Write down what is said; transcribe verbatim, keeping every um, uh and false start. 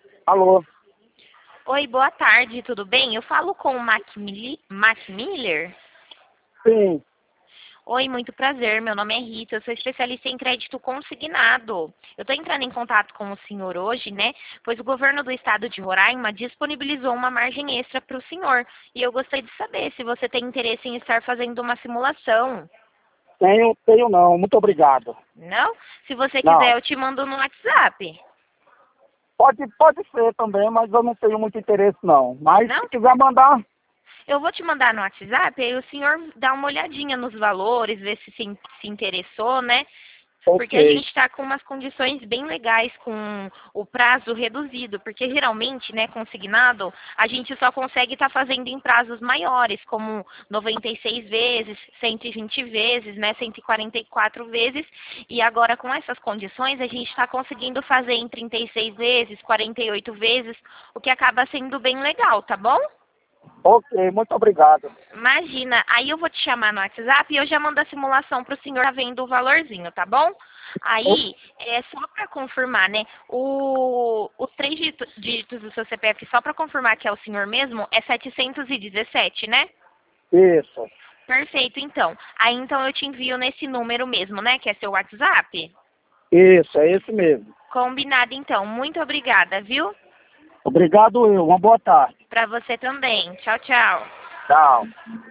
Alô? Oi, boa tarde, tudo bem? Eu falo com o Mac, Mili- Mac Miller. Sim. Oi, muito prazer. Meu nome é Rita, eu sou especialista em crédito consignado. Eu estou entrando em contato com o senhor hoje, né? Pois o governo do estado de Roraima disponibilizou uma margem extra para o senhor. E eu gostaria de saber se você tem interesse em estar fazendo uma simulação. Tenho, tenho não. Muito obrigado. Não? Se você quiser, Não. eu te mando no WhatsApp. Pode, pode ser também, mas eu não tenho muito interesse não. Mas Não? se quiser mandar, Eu vou te mandar no WhatsApp, aí o senhor dá uma olhadinha nos valores, ver se se, in- se interessou, né? Porque a ok. gente está com umas condições bem legais com o prazo reduzido, porque geralmente, né, consignado, a gente só consegue estar fazendo em prazos maiores, como noventa e seis vezes, cento e vinte vezes, né, cento e quarenta e quatro vezes, e agora com essas condições a gente está conseguindo fazer em trinta e seis vezes, quarenta e oito vezes, o que acaba sendo bem legal, tá bom? Ok, muito obrigado. Imagina, aí eu vou te chamar no WhatsApp e eu já mando a simulação para o senhor tá vendo o valorzinho, tá bom? O- Aí, é só para confirmar, né? O, os três dígito- dígitos do seu C P F, só para confirmar que é o senhor mesmo, é setecentos e dezessete, né? Isso. Perfeito, então. Aí, então, eu te envio nesse número mesmo, né? Que é seu WhatsApp. Isso, é esse mesmo. Combinado, então. Muito obrigada, viu? Obrigado eu. Uma boa tarde. Para você também. Tchau, tchau. Tchau.